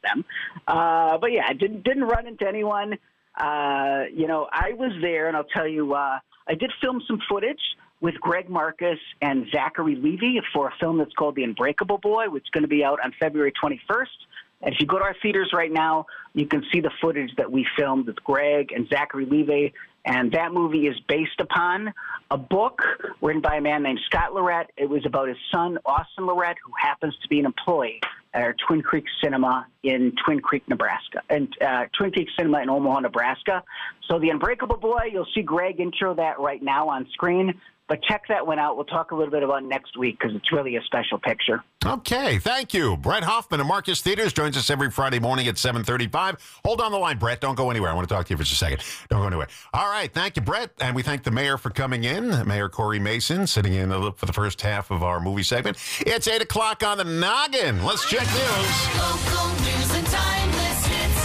them. But yeah, I didn't run into anyone. I was there, and I'll tell you, I did film some footage with Greg Marcus and Zachary Levi for a film that's called The Unbreakable Boy, which is going to be out on February 21st. And if you go to our theaters right now, you can see the footage that we filmed with Greg and Zachary Levi. And that movie is based upon a book written by a man named Scott Lorette. It was about his son, Austin Lorette, who happens to be an employee at our Twin Creeks Cinema in Twin Creek, Nebraska, and Twin Creeks Cinema in Omaha, Nebraska. So The Unbreakable Boy, you'll see Greg intro that right now on screen. But check that one out. We'll talk a little bit about next week because it's really a special picture. Okay, thank you. Brett Hoffman of Marcus Theaters joins us every Friday morning at 7:35. Hold on the line, Brett. Don't go anywhere. I want to talk to you for just a second. Don't go anywhere. All right, thank you, Brett. And we thank the mayor for coming in, Mayor Corey Mason, sitting in for the first half of our movie segment. It's 8 o'clock on the noggin. Let's check news. Local news and timeless hits.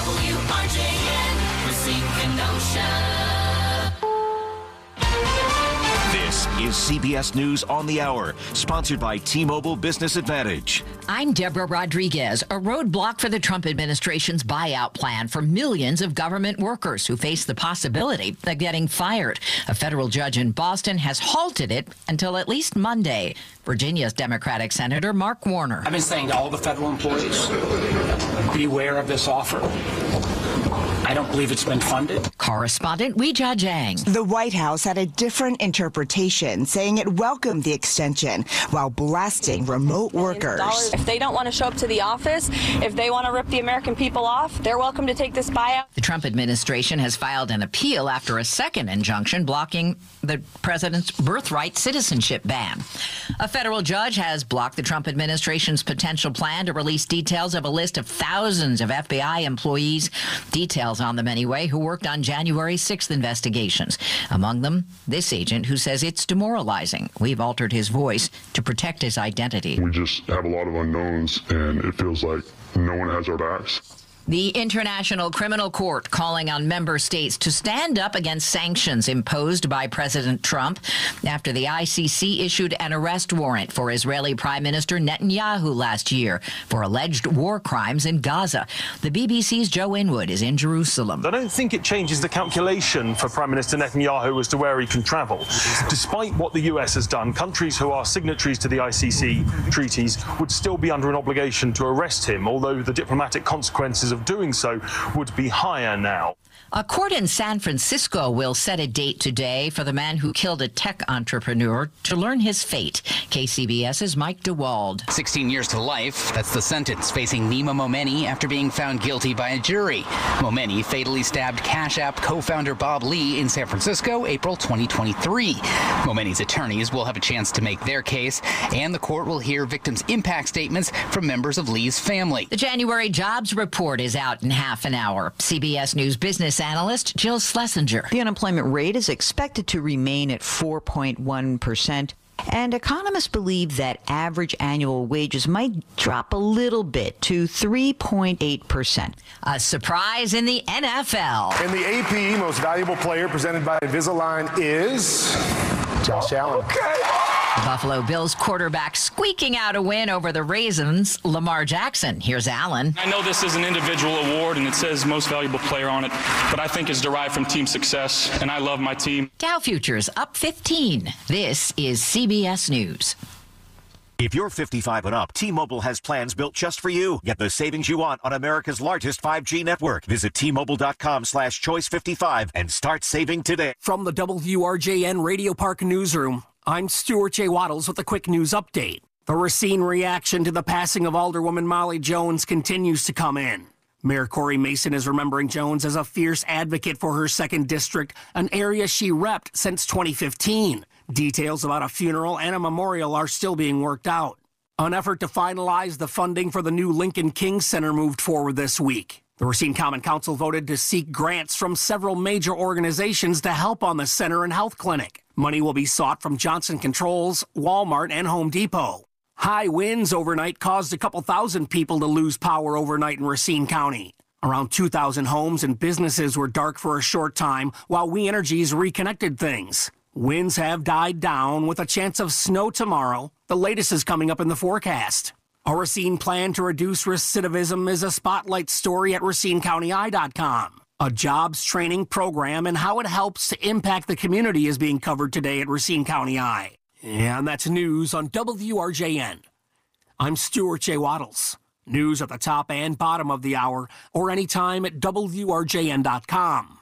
WRJN, Racine Kenosha. This is CBS News on the Hour, sponsored by T-Mobile Business Advantage. I'm Deborah Rodriguez. A roadblock for the Trump administration's buyout plan for millions of government workers who face the possibility of getting fired. A federal judge in Boston has halted it until at least Monday. Virginia's Democratic Senator Mark Warner. I've been saying to all the federal employees, beware of this offer. I don't believe it's been funded. Correspondent Weijia Jiang. The White House had a different interpretation, saying it welcomed the extension while blasting remote workers. If they don't want to show up to the office, if they want to rip the American people off, they're welcome to take this buyout. The Trump administration has filed an appeal after a second injunction blocking the president's birthright citizenship ban. A federal judge has blocked the Trump administration's potential plan to release details of a list of thousands of FBI employees, details on them anyway, who worked on January 6th investigations. Among them, this agent who says it's demoralizing. We've altered his voice to protect his identity. We just have a lot of unknowns, and it feels like no one has our backs. The International Criminal Court calling on member states to stand up against sanctions imposed by President Trump after the ICC issued an arrest warrant for Israeli Prime Minister Netanyahu last year for alleged war crimes in Gaza. The BBC's Joe Inwood is in Jerusalem. I don't think it changes the calculation for Prime Minister Netanyahu as to where he can travel. Despite what the US has done, countries who are signatories to the ICC treaties would still be under an obligation to arrest him, although the diplomatic consequences of doing so would be higher now. A court in San Francisco will set a date today for the man who killed a tech entrepreneur to learn his fate. KCBS's Mike DeWald. 16 years to life. That's the sentence facing Nima Momeni after being found guilty by a jury. Momeni fatally stabbed Cash App co-founder Bob Lee in San Francisco, April 2023. Momeni's attorneys will have a chance to make their case, and the court will hear victims' impact statements from members of Lee's family. The January jobs report is out in half an hour. CBS News business analyst Jill Schlesinger. The unemployment rate is expected to remain at 4.1%. And economists believe that average annual wages might drop a little bit to 3.8%. A surprise in the NFL. And the AP Most Valuable Player presented by Invisalign is Josh Allen. Okay. The Buffalo Bills quarterback squeaking out a win over the Ravens, Lamar Jackson. Here's Allen. I know this is an individual award and it says most valuable player on it, but I think it's derived from team success, and I love my team. Dow futures up 15. This is CBS News. If you're 55 and up, T-Mobile has plans built just for you. Get the savings you want on America's largest 5G network. Visit T-Mobile.com/choice55 and start saving today. From the WRJN Radio Park Newsroom, I'm Stuart J. Waddles with a quick news update. The Racine reaction to the passing of Alderwoman Molly Jones continues to come in. Mayor Corey Mason is remembering Jones as a fierce advocate for her 2nd District, an area she repped since 2015. Details about a funeral and a memorial are still being worked out. An effort to finalize the funding for the new Lincoln King Center moved forward this week. The Racine Common Council voted to seek grants from several major organizations to help on the center and health clinic. Money will be sought from Johnson Controls, Walmart, and Home Depot. High winds overnight caused a couple thousand people to lose power overnight in Racine County. Around 2,000 homes and businesses were dark for a short time while We Energies reconnected things. Winds have died down with a chance of snow tomorrow. The latest is coming up in the forecast. A Racine plan to reduce recidivism is a spotlight story at RacineCountyEye.com. A jobs training program and how it helps to impact the community is being covered today at Racine County Eye. And that's news on WRJN. I'm Stuart J. Waddles. News at the top and bottom of the hour or anytime at WRJN.com.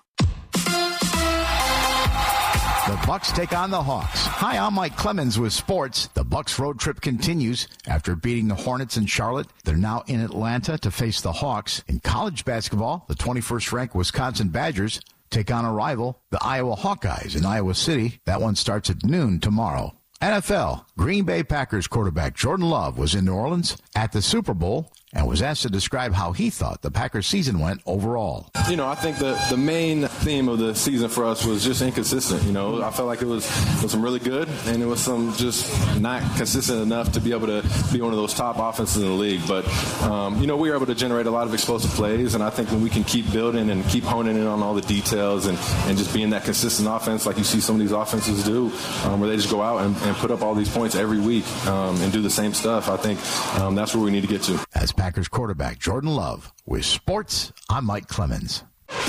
The Bucks take on the Hawks. Hi, I'm Mike Clemens with sports. The Bucks road trip continues. After beating the Hornets in Charlotte, they're now in Atlanta to face the Hawks. In college basketball, the 21st-ranked Wisconsin Badgers take on a rival, the Iowa Hawkeyes in Iowa City. That one starts at noon tomorrow. NFL, Green Bay Packers quarterback Jordan Love was in New Orleans at the Super Bowl and was asked to describe how he thought the Packers season went overall. You know, I think the main theme of the season for us was just inconsistent. You know, I felt like it was some really good, and it was some just not consistent enough to be able to be one of those top offenses in the league. But, you know, we were able to generate a lot of explosive plays, and I think when we can keep building and keep honing in on all the details and just being that consistent offense like you see some of these offenses do, where they just go out and put up all these points every week and do the same stuff, I think that's where we need to get to. As Packers quarterback Jordan Love with sports, I'm Mike Clemens.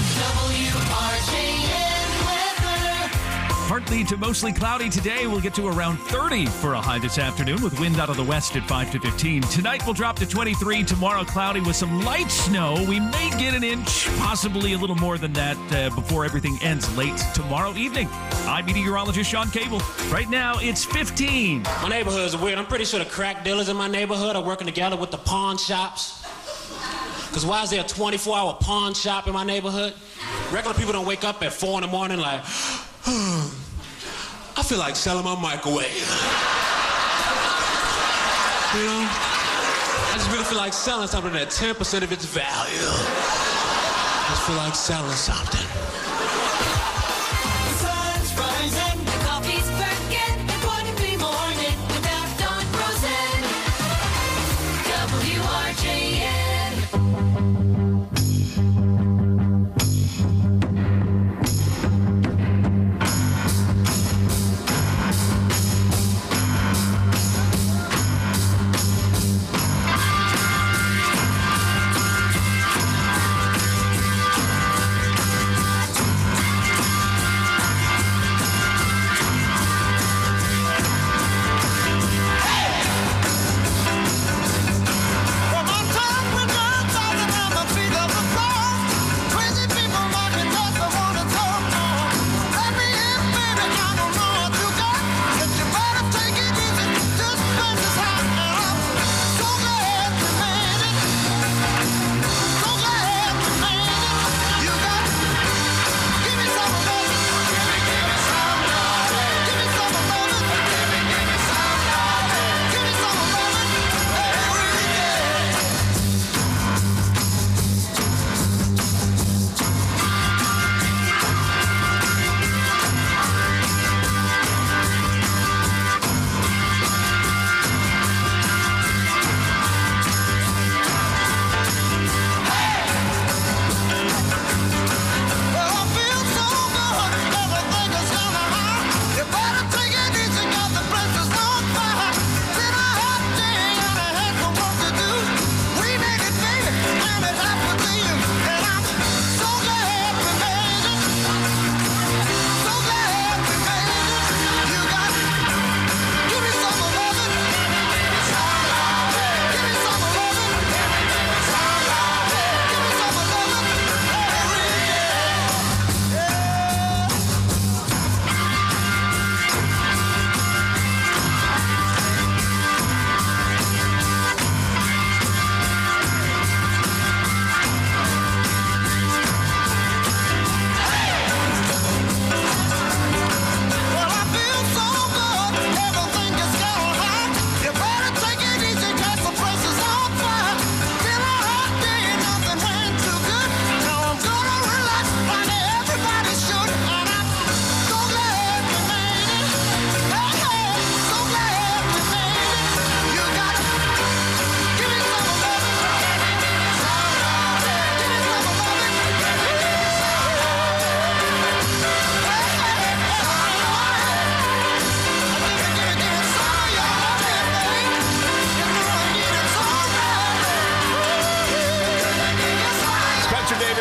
Partly to mostly cloudy today. We'll get to around 30 for a high this afternoon with wind out of the west at 5 to 15. Tonight we'll drop to 23. Tomorrow cloudy with some light snow. We may get an inch, possibly a little more than that before everything ends late tomorrow evening. I'm meteorologist Sean Cable. Right now it's 15. My neighborhood is weird. I'm pretty sure the crack dealers in my neighborhood are working together with the pawn shops. Because why is there a 24-hour pawn shop in my neighborhood? Regular people don't wake up at 4 in the morning like, I feel like selling my microwave. You know? I just really feel like selling something at 10% of its value. I just feel like selling something. The sun's rising, the coffee's perking, it wouldn't be morning without Dawn Frozen. WRJN.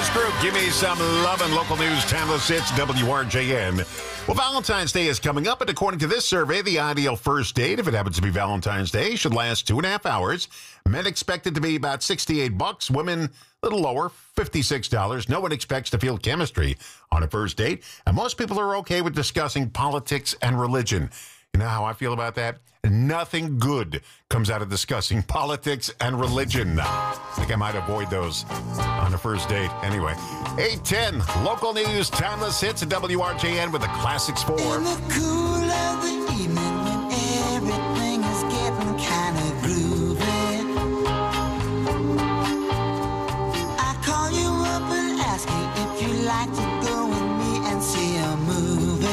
Travis Group, give me some love and local news, timeless hits, WRJN. Well, Valentine's Day is coming up, and according to this survey, the ideal first date, if it happens to be Valentine's Day, should last 2.5 hours. Men expect it to be about $68, women a little lower, $56. No one expects to feel chemistry on a first date, and most people are okay with discussing politics and religion. You know how I feel about that? Nothing good comes out of discussing politics and religion. I think I might avoid those on a first date. Anyway, 8:10, local news, timeless hits at WRJN with the Classics 4. In the cool of the evening when everything is getting kind of groovy, I call you up and ask you if you'd like to go with me and see a movie.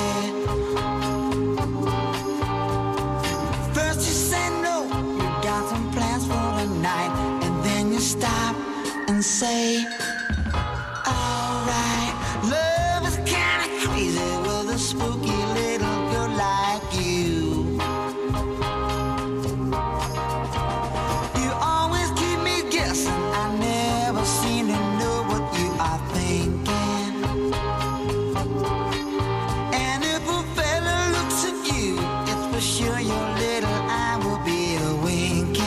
First you say no, you got some plans for the night, and then you stop and say, alright, love is kinda crazy with a spooky little girl like you. You always keep me guessing, I never seem to know what you are thinking. And if a fella looks at you, it's for sure your little eye will be a winking.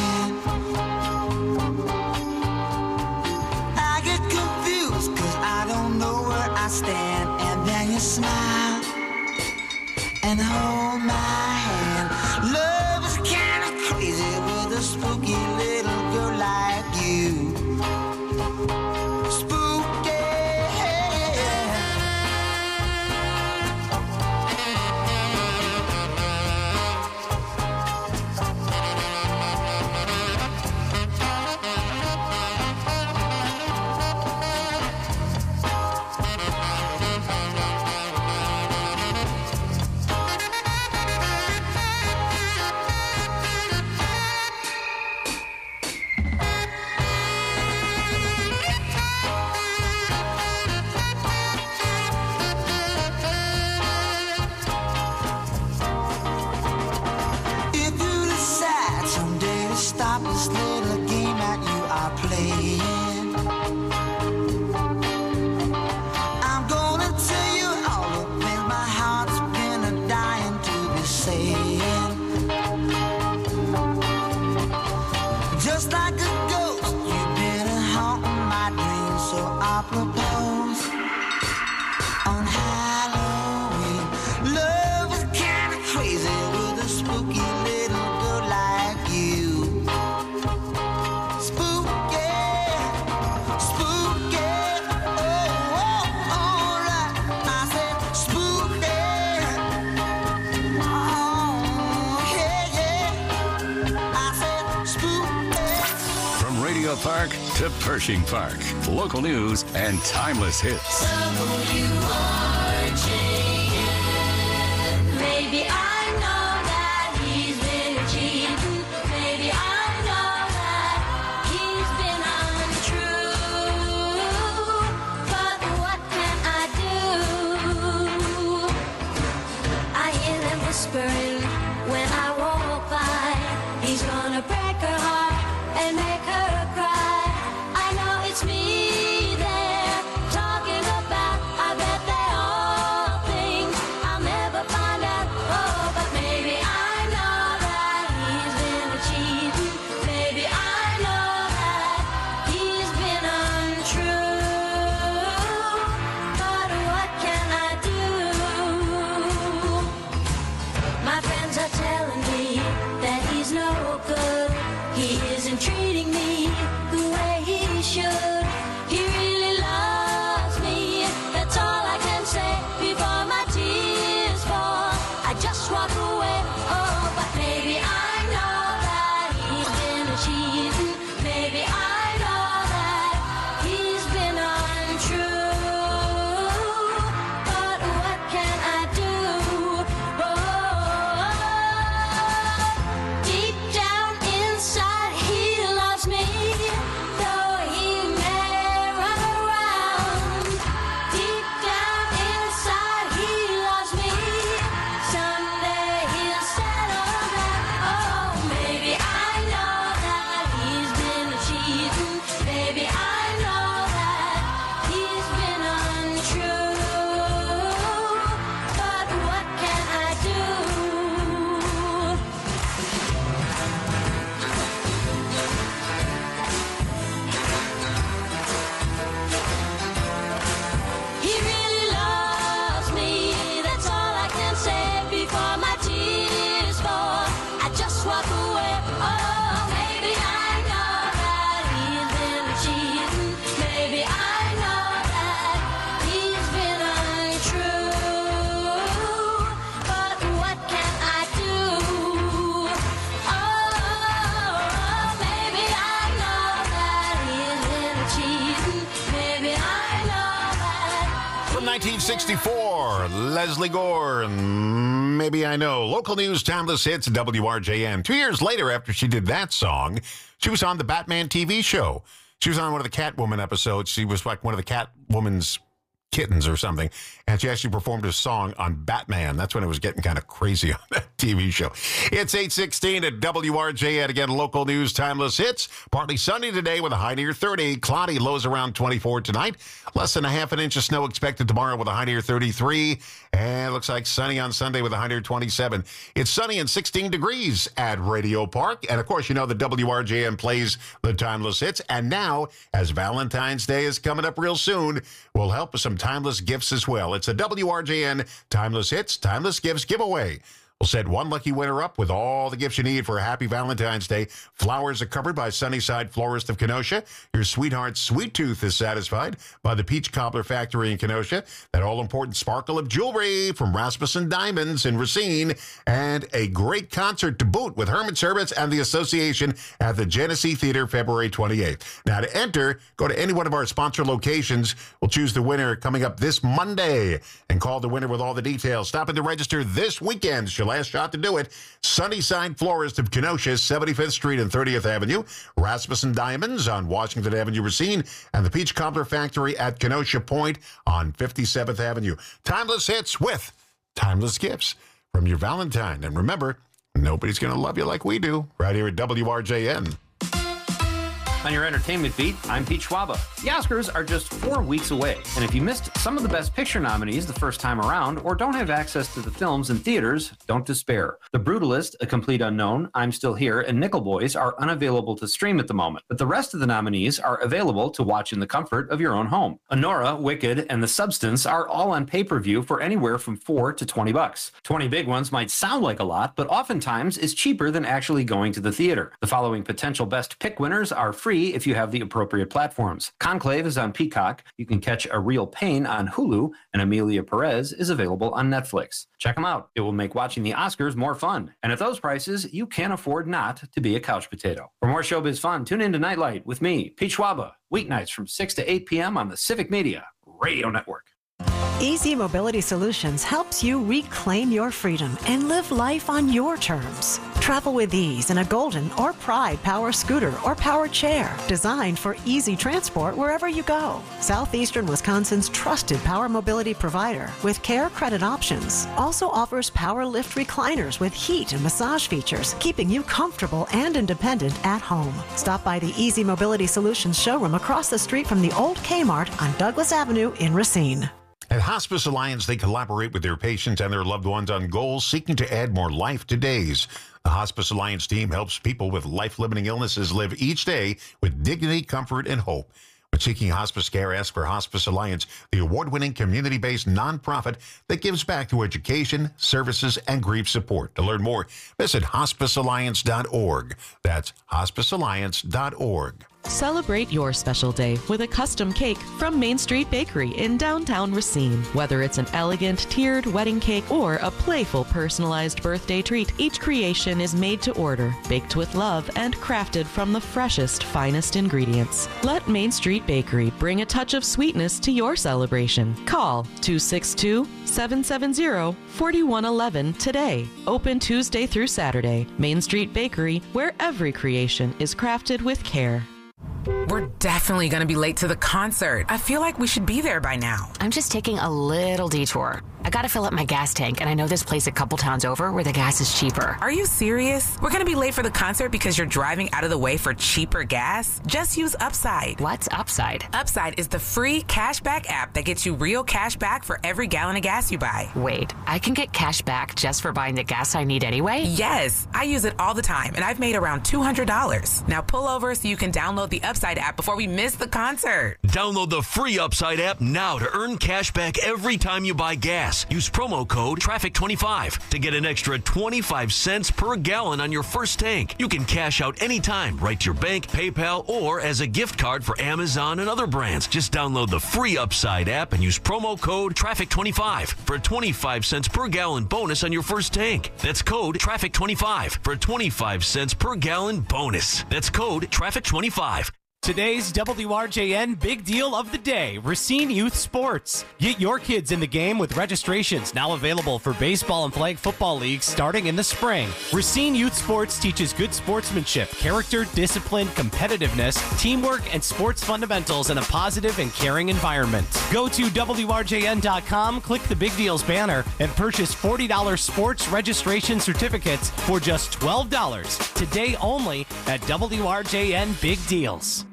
I get confused cause I don't know where I stand, and then you smile and hold my hand. Love is kinda crazy with a spooky little girl like you. Spooky. If you decide someday to stop this little game that you are playing, I'm gonna tell you all the things my heart's been a dying to be saying. Just like a ghost, you've been haunting my dreams, so I propose on Halloween. Love is kinda crazy with a spooky little girl like you. Spooky, spooky, oh, alright. I said spooky, oh, yeah. I said spooky. From Radio Park to Pershing Park, local news and timeless hits. Maybe I know that he's been cheating. Maybe I know that he's been untrue. But what can I do? I hear them whispering when I walk by. He's gonna break her heart and make her cry. I know it's me they're talking about. I bet they all think I'll never find out. Oh, From 1964, Leslie Gore, and Maybe I Know. Local news, timeless hits, WRJN. 2 years later, after she did that song, she was on the Batman TV show. She was on one of the Catwoman episodes. She was like one of the Catwoman's kittens or something, and she actually performed a song on Batman. That's when it was getting kind of crazy on that TV show. It's 8:16 at WRJN. Again, local news, timeless hits. Partly sunny today with a high near 30. Cloudy, lows around 24 tonight. Less than a half an inch of snow expected tomorrow with a high near 33. And it looks like sunny on Sunday with a high near 27. It's sunny and 16 degrees at Radio Park. And of course, you know the WRJN plays the timeless hits. And now, as Valentine's Day is coming up real soon, we'll help with some timeless gifts as well. It's a WRJN Timeless Hits, Timeless Gifts giveaway. We'll set one lucky winner up with all the gifts you need for a happy Valentine's Day. Flowers are covered by Sunnyside Florist of Kenosha. Your sweetheart's sweet tooth is satisfied by the Peach Cobbler Factory in Kenosha. That all-important sparkle of jewelry from Rasmussen Diamonds in Racine. And a great concert to boot with Herman Service and the Association at the Genesee Theater February 28th. Now, to enter, go to any one of our sponsor locations. We'll choose the winner coming up this Monday and call the winner with all the details. Stop in to register this weekend. It's your last shot to do it. Sunnyside Florist of Kenosha, 75th Street and 30th Avenue. Rasmussen Diamonds on Washington Avenue, Racine. And the Peach Cobbler Factory at Kenosha Point on 57th Avenue. Timeless hits with timeless gifts from your Valentine. And remember, nobody's going to love you like we do right here at WRJN. On your entertainment beat, I'm Pete Schwaba. The Oscars are just 4 weeks away, and if you missed some of the Best Picture nominees the first time around or don't have access to the films in theaters, don't despair. The Brutalist, A Complete Unknown, I'm Still Here, and Nickel Boys are unavailable to stream at the moment, but the rest of the nominees are available to watch in the comfort of your own home. Honora, Wicked, and The Substance are all on pay-per-view for anywhere from $4 to $20. 20 big ones might sound like a lot, but oftentimes is cheaper than actually going to the theater. The following potential Best Pick winners are free if you have the appropriate platforms. Conclave is on Peacock. You can catch A Real Pain on Hulu, and Amelia Perez is available on Netflix. Check them out. It will make watching the Oscars more fun. And at those prices, you can't afford not to be a couch potato. For more showbiz fun, tune in to Nightlight with me, Pete Schwaba, weeknights from 6 to 8 p.m. on the Civic Media Radio Network. Easy Mobility Solutions helps you reclaim your freedom and live life on your terms. Travel with ease in a Golden or Pride power scooter or power chair designed for easy transport wherever you go. Southeastern Wisconsin's trusted power mobility provider with care credit options also offers power lift recliners with heat and massage features, keeping you comfortable and independent at home. Stop by the Easy Mobility Solutions showroom across the street from the old Kmart on Douglas Avenue in Racine. At Hospice Alliance, they collaborate with their patients and their loved ones on goals seeking to add more life to days. The Hospice Alliance team helps people with life-limiting illnesses live each day with dignity, comfort, and hope. When seeking hospice care, ask for Hospice Alliance, the award-winning community-based nonprofit that gives back to education, services, and grief support. To learn more, visit hospicealliance.org. That's hospicealliance.org. Celebrate your special day with a custom cake from Main Street Bakery in downtown Racine. Whether it's an elegant tiered wedding cake or a playful personalized birthday treat, each creation is made to order, baked with love, and crafted from the freshest, finest ingredients. Let Main Street Bakery bring a touch of sweetness to your celebration. Call 262-770-4111 today. Open Tuesday through Saturday. Main Street Bakery, where every creation is crafted with care. We're definitely going to be late to the concert. I feel like we should be there by now. I'm just taking a little detour. I gotta fill up my gas tank, and I know this place a couple towns over where the gas is cheaper. Are you serious? We're gonna be late for the concert because you're driving out of the way for cheaper gas? Just use Upside. What's Upside? Upside is the free cashback app that gets you real cash back for every gallon of gas you buy. Wait, I can get cash back just for buying the gas I need anyway? Yes, I use it all the time, and I've made around $200. Now pull over so you can download the Upside app before we miss the concert. Download the free Upside app now to earn cash back every time you buy gas. Use promo code TRAFFIC25 to get an extra 25 cents per gallon on your first tank. You can cash out anytime, right to your bank, PayPal, or as a gift card for Amazon and other brands. Just download the free Upside app and use promo code TRAFFIC25 for a 25 cents per gallon bonus on your first tank. That's code TRAFFIC25 for a 25 cents per gallon bonus. That's code TRAFFIC25. Today's WRJN Big Deal of the Day, Racine Youth Sports. Get your kids in the game with registrations now available for baseball and flag football leagues starting in the spring. Racine Youth Sports teaches good sportsmanship, character, discipline, competitiveness, teamwork, and sports fundamentals in a positive and caring environment. Go to WRJN.com, click the Big Deals banner, and purchase $40 sports registration certificates for just $12. Today only at WRJN Big Deals.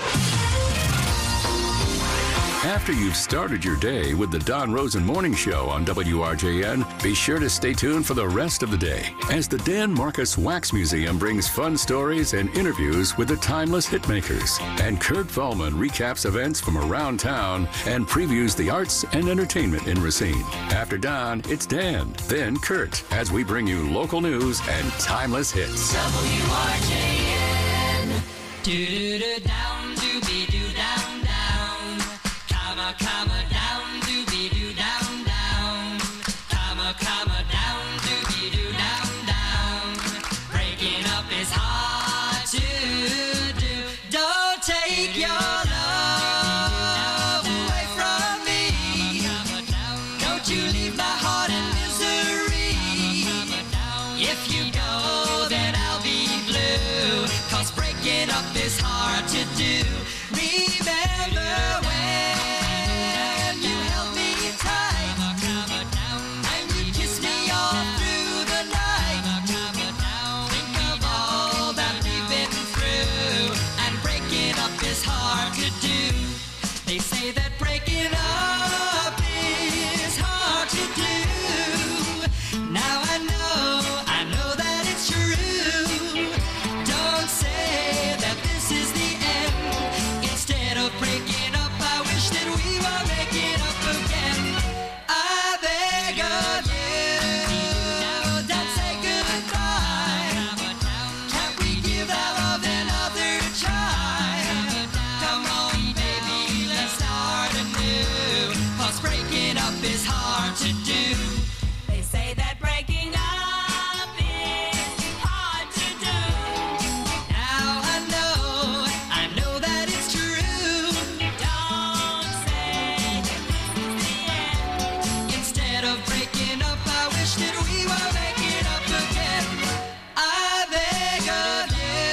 After you've started your day with the Don Rosen Morning Show on WRJN, be sure to stay tuned for the rest of the day as the Dan Marcus Wax Museum brings fun stories and interviews with the timeless hitmakers. And Kurt Feldman recaps events from around town and previews the arts and entertainment in Racine. After Don, it's Dan, then Kurt, as we bring you local news and timeless hits. WRJN. Do-do-do-down, do-be-do-down, down. Comma, comma, down, do-be-do, down, down. Comma, comma, down, do-be-do, down, down. Breaking up is hard to do. Don't take your love away from me. Don't you leave my heart in misery. If you go, then I'll be blue. 'Cause breaking up is hard to do. Remember when you held me tight and you kissed me all through the night. Think of all that we've been through, and breaking up is hard to do. They say that breaking up is hard to do. Now I know that it's true. Don't say that this is the end. Instead of breaking up, I wish that we were making up again. I beg of you, don't say goodbye. Can't we give our love another try? Come on, baby, let's start anew. 'Cause breaking up is hard to do. They say that breaking up is hard to do. Now I know that it's true. Don't say that this is the end. Instead of breaking up, I wish that we were making up again. I beg of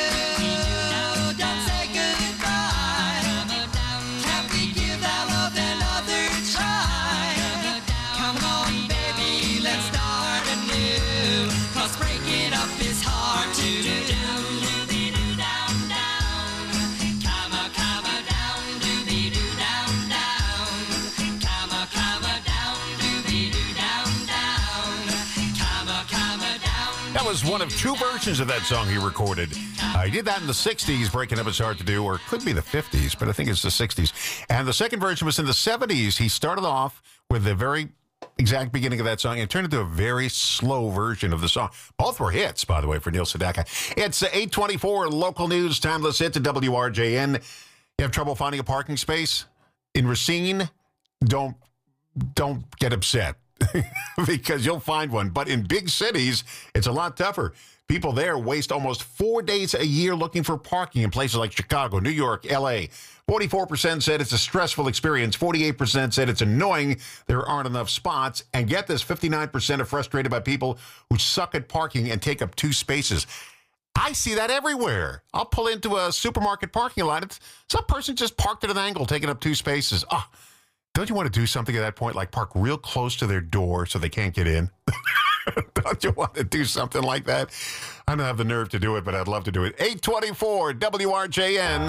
you, don't say goodbye. Can't we give our love another try? Come on, baby, let's start anew. 'Cause breaking up is hard to do. Do-be-do, down, down. Comma, comma, down, do-be-do, down, down. Comma, comma, down, do-be-do, down, down. Comma, comma, down. That was one of two versions of that song he recorded. He did that in the 60s, Breaking Up Is Hard to Do, or it could be the 50s, but I think it's the 60s. And the second version was in the 70s. He started off with the very exact beginning of that song and turned into a very slow version of the song. Both were hits, by the way, for Neil Sedaka. It's 8:24, local news, timeless hits at WRJN. You have trouble finding a parking space in Racine? Don't get upset because you'll find one. But in big cities, it's a lot tougher. People there waste almost 4 days a year looking for parking in places like Chicago, New York, L.A. 44% said it's a stressful experience. 48% said it's annoying there aren't enough spots. And get this, 59% are frustrated by people who suck at parking and take up 2 spaces. I see that everywhere. I'll pull into a supermarket parking lot. Some person just parked at an angle, taking up 2 spaces. Oh, don't you want to do something at that point, like park real close to their door so they can't get in? Don't you want to do something like that? I don't have the nerve to do it, but I'd love to do it. 8:24 WRJN.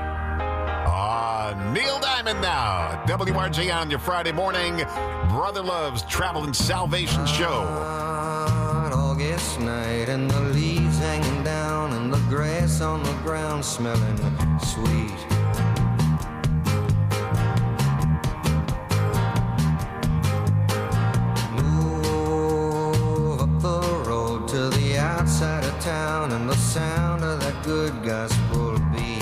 Neil Diamond now. WRJN on your Friday morning. Brother Love's Travel and Salvation Show. August night and the leaves hanging down and the grass on the ground smelling sweet. Move up the road to the outside of town and the sound of that good gospel beat.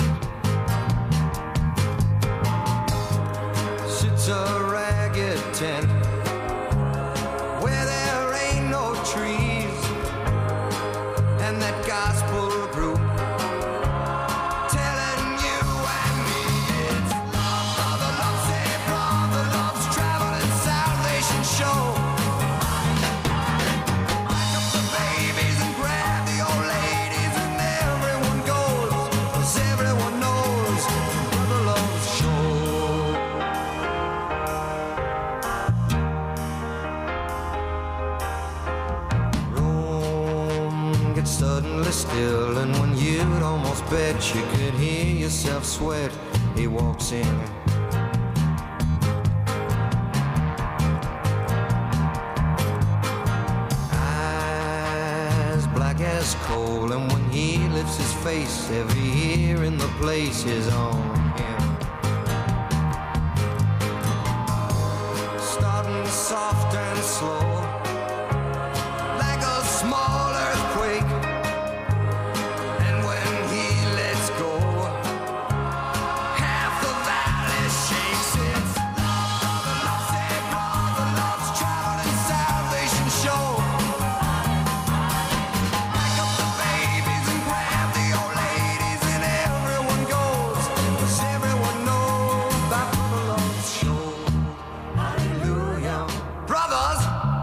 Sits a ragged tent where there ain't no trees, and that gospel group telling you bet you could hear yourself sweat. He walks in. Eyes black as coal, and when he lifts his face, every ear in the place is on him. Starting soft and slow, like a small earthquake. And when he lets go, half the valley shakes. It's love, the love, save love, the love's traveling salvation show. Pack up the babies and grab the old ladies, and everyone goes, 'cause everyone knows about the love show. Hallelujah. Brothers,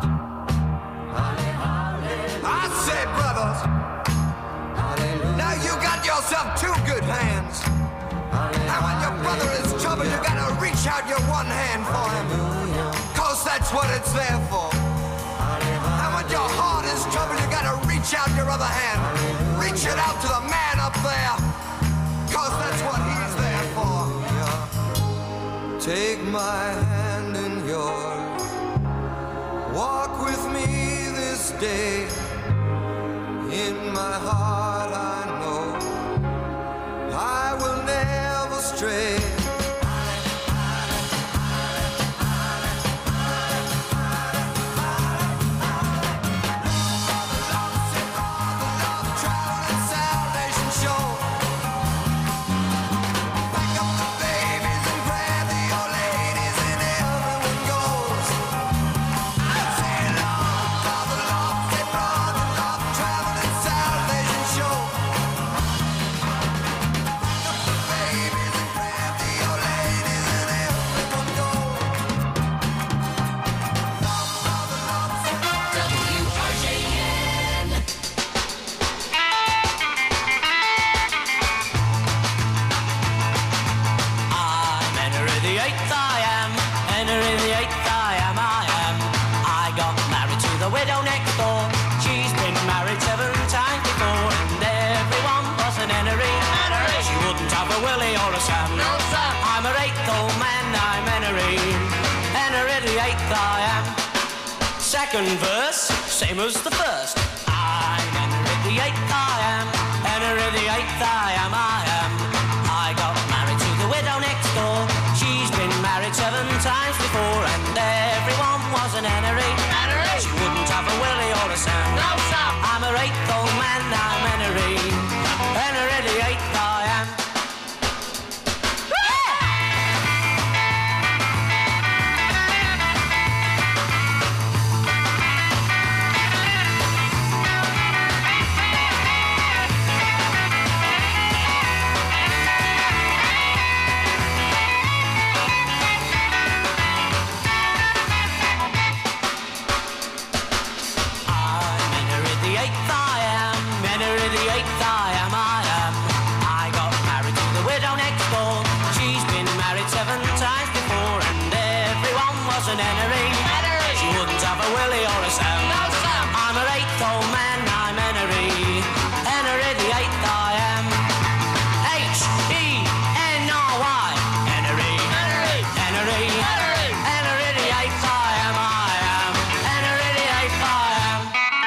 I said brothers. Now you got yourself two good hands. And when your brother is trouble, you gotta reach out your one hand for him. 'Cause that's what it's there for. And when your heart is trouble, you gotta reach out your other hand. Reach it out to the man up there. 'Cause that's what he's there for. Take my hand in yours. Walk with me this day. In my heart I know I will never stray. Traveling salvation show. Pack up the babies and grab the old ladies, and everyone goes. I say love, the love, say brother, love, traveling salvation show. Pack up the babies and grab the old ladies, and everyone goes. Love, the love, say WRJN. I'm Henry the Eighth, I am. Henry the Eighth, I am. I got married to the widow next door. She's been married 7 times before, and everyone was an Henry. She wouldn't have a Willie or a Sam. No, Sam. I'm her 8th old man, I'm Henry. Henry the Eighth, I am. Second verse, same as the first. I'm Henry the Eighth, I am. Henry the Eighth, I am. I got married to the widow next door. She's been married 7 times before, and everyone was an Henry. She wouldn't have a Willie or a Sam. No, Sam. I'm her 8th old man, I'm Henry. Henry the Eighth, I am. I'm Henry the Eighth, I am. Henry the Eighth, I am. I got married to the widow next door. She's been married 7 times before, and everyone was an Henry. She wouldn't have a Willie or a Sam. No, Sam. I'm her 8th old man, I'm Henry. Henry the Eighth, I am. H-E-N-R-Y. Henry. Henry. Henry. Henry the Eighth, I am. Henry the Eighth, I am.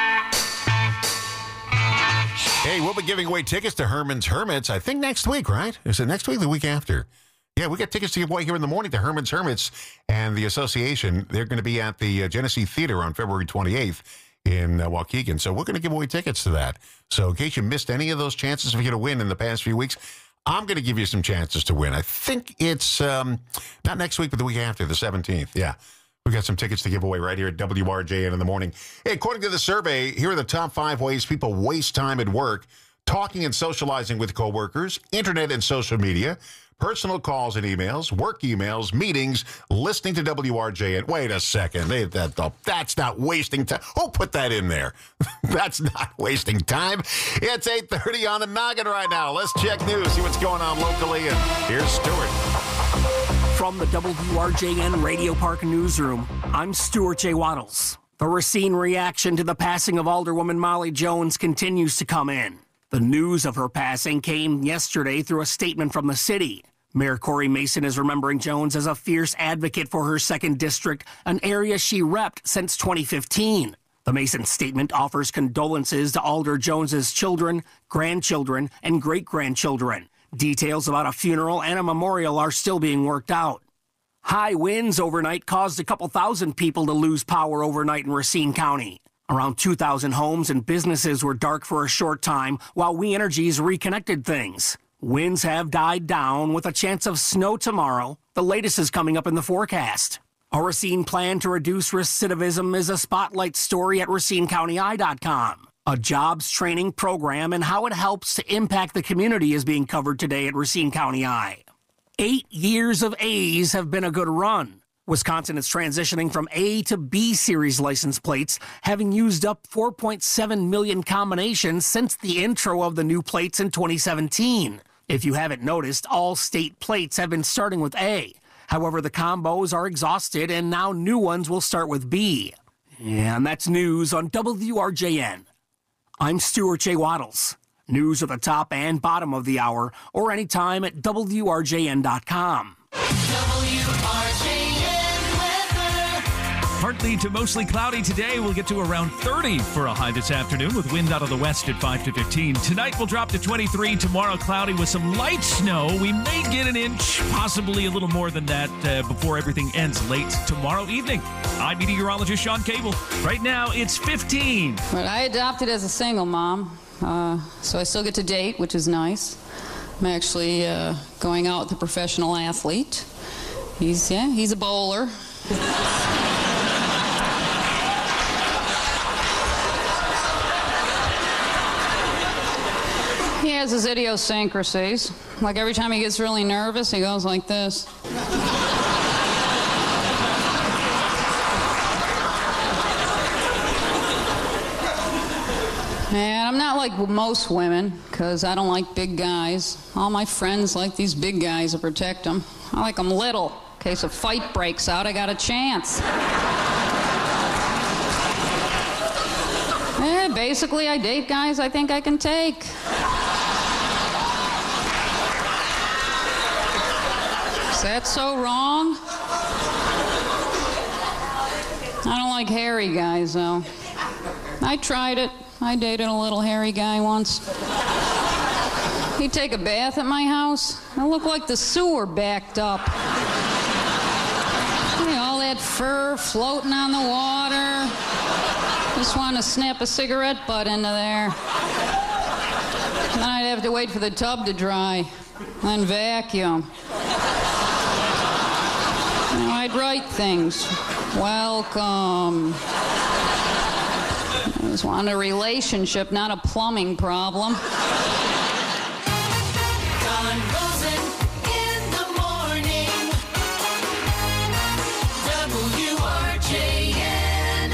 Hey, we'll be giving away tickets to Herman's Hermits, I think next week, right? Is it next week or the week after? Yeah, we got tickets to give away here in the morning to Herman's Hermits and the association. They're going to be at the Genesee Theater on February 28th in Waukegan. So we're going to give away tickets to that. So in case you missed any of those chances for you to win in the past few weeks, I'm going to give you some chances to win. I think it's not next week, but the week after, the 17th. Yeah. We got some tickets to give away right here at WRJN in the morning. Hey, according to the survey, here are the top 5 ways people waste time at work: talking and socializing with coworkers, internet and social media, personal calls and emails, work emails, meetings, listening to WRJN. Wait a second. That's not wasting time. Who put that in there? That's not wasting time. It's 8:30 on the noggin right now. Let's check news, see what's going on locally, and here's Stuart. From the WRJN Radio Park Newsroom, I'm Stuart J. Waddles. The Racine reaction to the passing of Alderwoman Molly Jones continues to come in. The news of her passing came yesterday through a statement from the city. Mayor Corey Mason is remembering Jones as a fierce advocate for her 2nd District, an area she repped since 2015. The Mason statement offers condolences to Alder Jones's children, grandchildren, and great-grandchildren. Details about a funeral and a memorial are still being worked out. High winds overnight caused a couple thousand people to lose power overnight in Racine County. Around 2,000 homes and businesses were dark for a short time while We Energies reconnected things. Winds have died down with a chance of snow tomorrow. The latest is coming up in the forecast. A Racine plan to reduce recidivism is a spotlight story at RacineCountyEye.com. A jobs training program and how it helps to impact the community is being covered today at Racine County Eye. 8 years of A's have been a good run. Wisconsin is transitioning from A to B series license plates, having used up 4.7 million combinations since the intro of the new plates in 2017. If you haven't noticed, all state plates have been starting with A. However, the combos are exhausted and now new ones will start with B. And that's news on WRJN. I'm Stuart J. Waddles. News at the top and bottom of the hour, or anytime at WRJN.com. Partly to mostly cloudy today. We'll get to around 30 for a high this afternoon with wind out of the west at 5 to 15. Tonight we'll drop to 23. Tomorrow cloudy with some light snow. We may get an inch, possibly a little more than that before everything ends late tomorrow evening. I'm meteorologist Sean Cable. Right now it's 15. Well, I adopted as a single mom, so I still get to date, which is nice. I'm actually going out with a professional athlete. He's a bowler. He has his idiosyncrasies. Like every time he gets really nervous, he goes like this. And I'm not like most women, because I don't like big guys. All my friends like these big guys to protect them. I like them little. In case a fight breaks out, I got a chance. Yeah, basically, I date guys I think I can take. Is that so wrong? I don't like hairy guys, though. I tried it. I dated a little hairy guy once. He'd take a bath at my house. I looked like the sewer backed up. You know, all that fur floating on the water. Just want to snap a cigarette butt into there. And then I'd have to wait for the tub to dry, then vacuum. You know, I'd write things. Welcome. I just wanted a relationship, not a plumbing problem. Don Rosen in the morning. WRJN.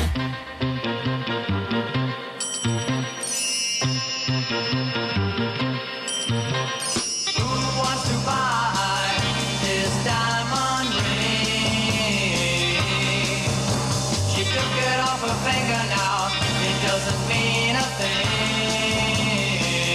Who wants to buy this diamond ring? She took it off her finger now. It doesn't mean a thing.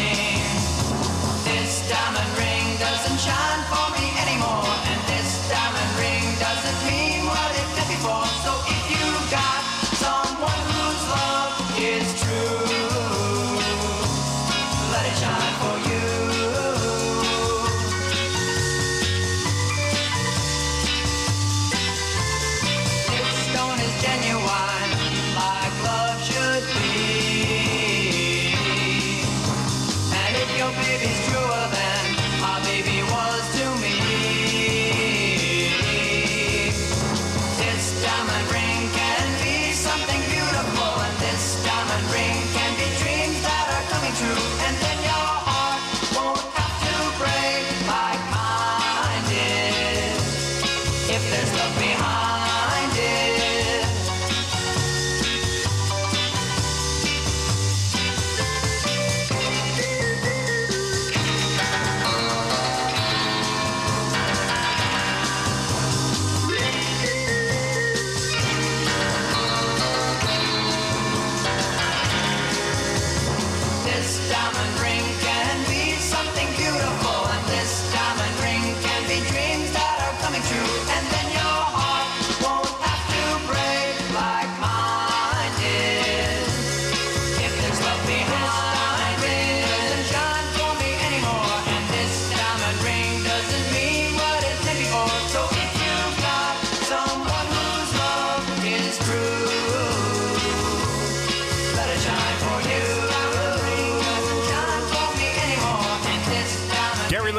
This diamond ring doesn't shine for me anymore, and this diamond ring doesn't mean what it did before. So if you got someone whose love is true, let it shine for you. This stone is genuine, like love should be. And if your baby's truer than my baby was to me, this diamond ring can be something beautiful, and this diamond ring can be dreams that are coming true. And then your heart won't have to break like mine did, if there's love behind it. This diamond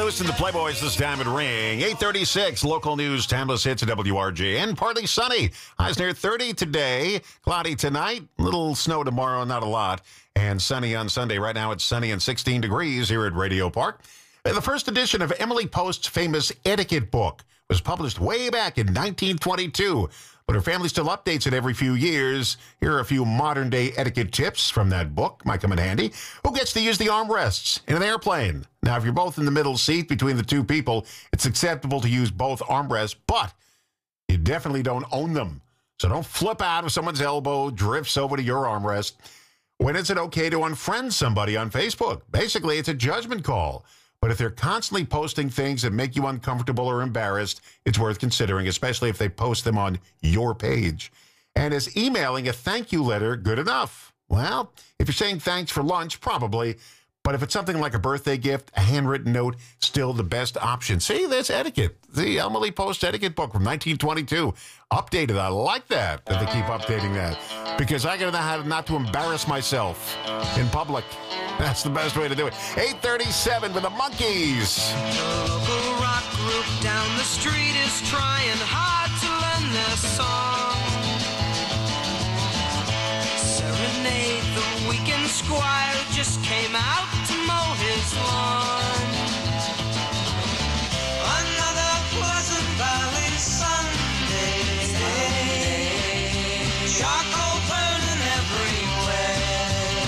Loose and the Playboys this time at Ring. 8:36, local news, timeless hits at WRJN. Partly sunny. Highs near 30 today. Cloudy tonight. Little snow tomorrow, not a lot. And sunny on Sunday. Right now it's sunny and 16 degrees here at Radio Park. The first edition of Emily Post's famous etiquette book was published way back in 1922. But her family still updates it every few years. Here are a few modern-day etiquette tips from that book. Might come in handy. Who gets to use the armrests in an airplane? Now, if you're both in the middle seat between the two people, it's acceptable to use both armrests, but you definitely don't own them. So don't flip out if someone's elbow drifts over to your armrest. When is it okay to unfriend somebody on Facebook? Basically, it's a judgment call. But if they're constantly posting things that make you uncomfortable or embarrassed, it's worth considering, especially if they post them on your page. And is emailing a thank you letter good enough? Well, if you're saying thanks for lunch, probably. But if it's something like a birthday gift, a handwritten note, still the best option. See, that's etiquette. The Emily Post etiquette book from 1922. Updated. I like that they keep updating that. Because I got to know how not to embarrass myself in public. That's the best way to do it. 8:37 with the Monkees. The local rock group down the street is trying hard to learn their song. Serenade the weekend squire who just came out to mow his lawn. Another Pleasant Valley Sunday. Charcoal burning everywhere.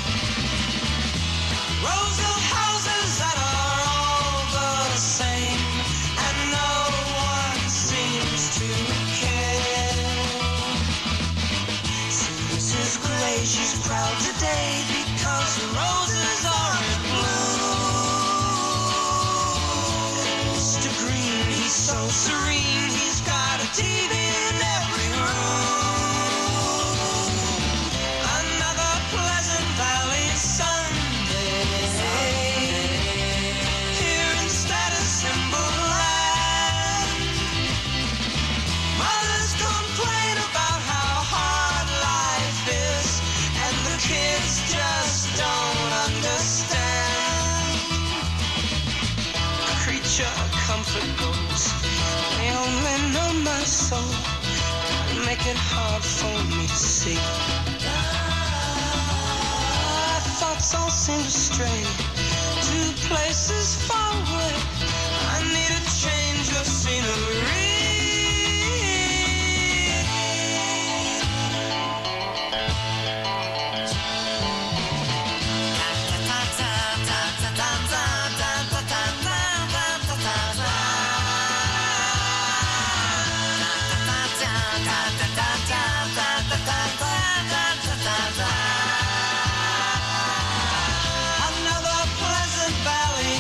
Rows of houses that are all the same, and no one seems to care. Mrs. Gray, she's proud today because the roses are in bloom. Mr. Green, he's so serene, he's got a TV in every room. Another Pleasant Valley Sunday. Here in Status Symbol Land, mothers complain about how hard life is, and the kids just don't understand. Creature comfort goes, they only know my soul and make it hard for me to see. My thoughts all seem to stray to places far away. I need a change of scenery. Another Pleasant Valley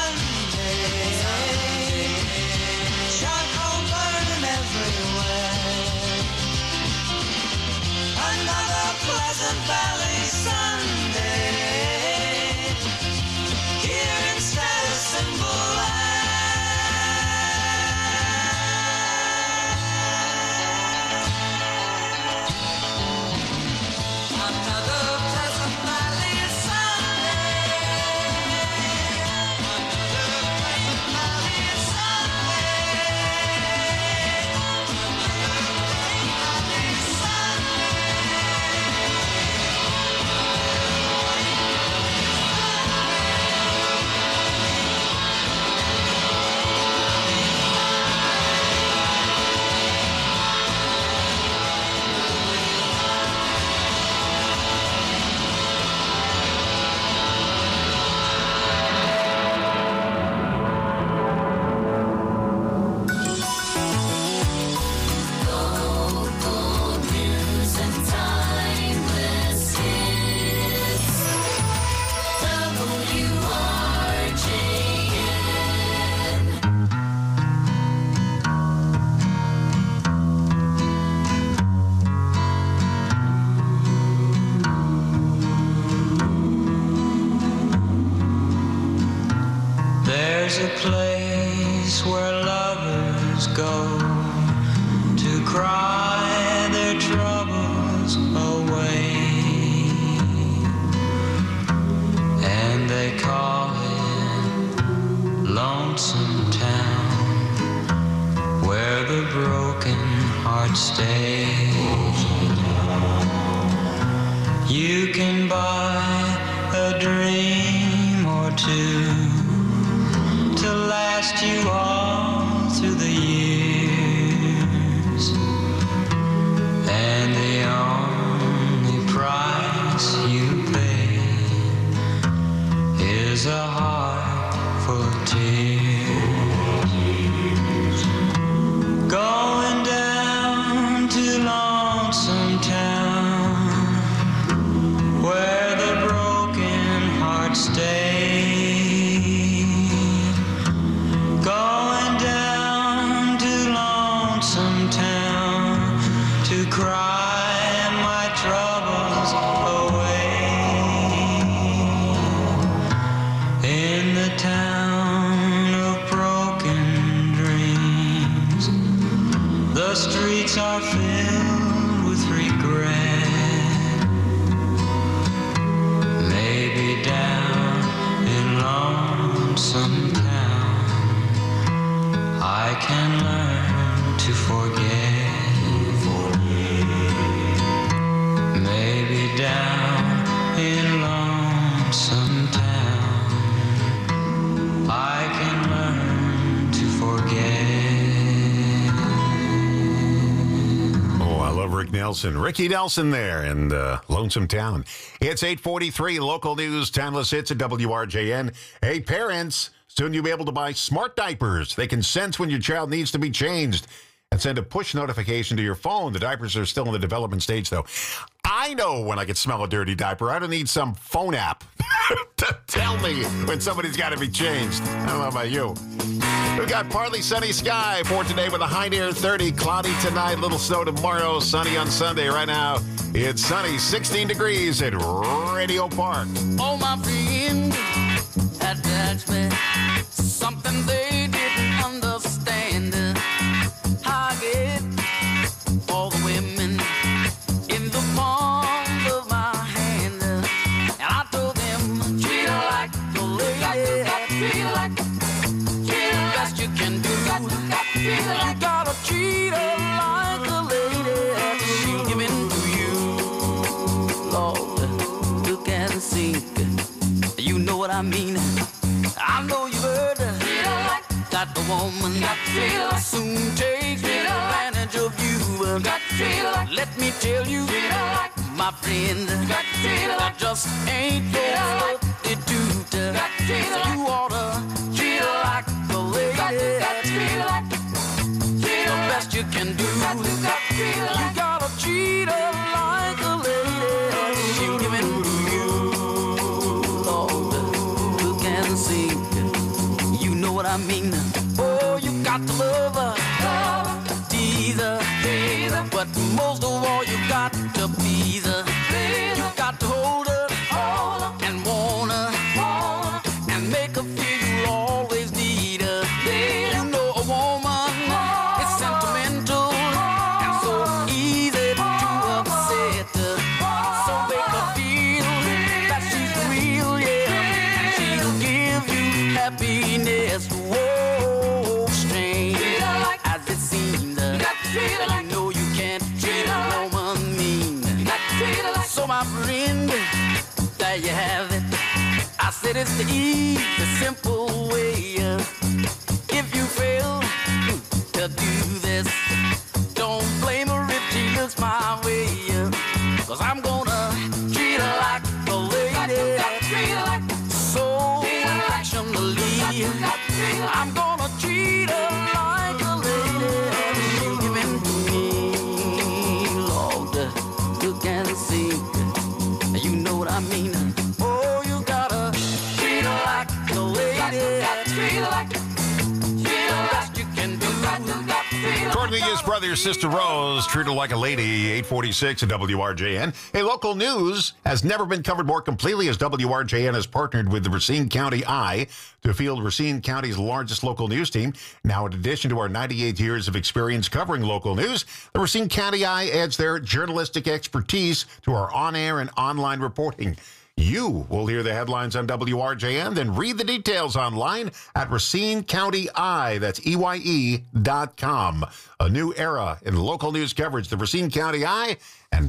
Sunday. Charcoal burning everywhere. Another Pleasant Valley Sunday. Here in Status Symbol Another Pleasant Valley There's a place where lovers go to cry their troubles away, and they call it Long heart stays. You can buy a dream or two to last you all through the years, and the only price you pay is a heart full of tears. Going down to Lonesome Town, where the broken hearts stay. Going down to Lonesome Town to cry my troubles away. In the town of broken dreams, the streets are filled with regret. Maybe down in Lonesome Town, I can learn to forget. Maybe down in Lonesome Town, I can learn to forget. Oh, I love Rick Nelson. Ricky Nelson there in Lonesome Town. It's 8:43, local news, timeless hits at WRJN. Hey, parents, soon you'll be able to buy smart diapers. They can sense when your child needs to be changed and send a push notification to your phone. The diapers are still in the development stage, though. I know when I can smell a dirty diaper. I don't need some phone app to tell me when somebody's got to be changed. I don't know about you. We've got partly sunny sky for today with a high near 30, cloudy tonight, little snow tomorrow, sunny on Sunday. Right now, it's sunny, 16 degrees at Radio Park. Oh, my friend had touched me, something they didn't understand. I get all the women in the palm of my hand, and I told them, treat her like a lady, treat her like best you can do. You gotta treat her like a lady, she'll give in to you. Lord, look and see, you know what I mean. I know you heard that the woman soon takes advantage of you. Let me tell you, my friend, that just ain't your substitute. So you oughta treat her like a lady, the best you can do. You gotta treat her like a lady, she'll give in to you. Lord, look and see, you know what I mean. Oh, you got to love her, tease her, but most of all you got to please her. You got to hold her and want her and make her feel you always need her. You know a woman is sentimental and so easy to upset her. So make her feel that she's real, yeah, and she'll give you happiness. Whoa, strange as it seems, you know you can't treat a woman mean. So my friend, there you have it. I said it's the easy, simple way. If you fail to do this, don't blame her if she looks my way. 'Cause I'm gonna treat her like a lady, so affectionately. I'm gonna treat her like a lady, she'll give in to me. Lord, look and see, you know what I mean. Oh, you gotta treat her like a lady, treat her like the best you can do. According to his brother, Sister Rose, treat her like a lady, 846 at WRJN. Hey, local news has never been covered more completely as WRJN has partnered with the Racine County Eye to field Racine County's largest local news team. Now, in addition to our 98 years of experience covering local news, the Racine County Eye adds their journalistic expertise to our on-air and online reporting. You will hear the headlines on WRJN, then read the details online at Racine County Eye. That's EYE.com. A new era in local news coverage, the Racine County Eye and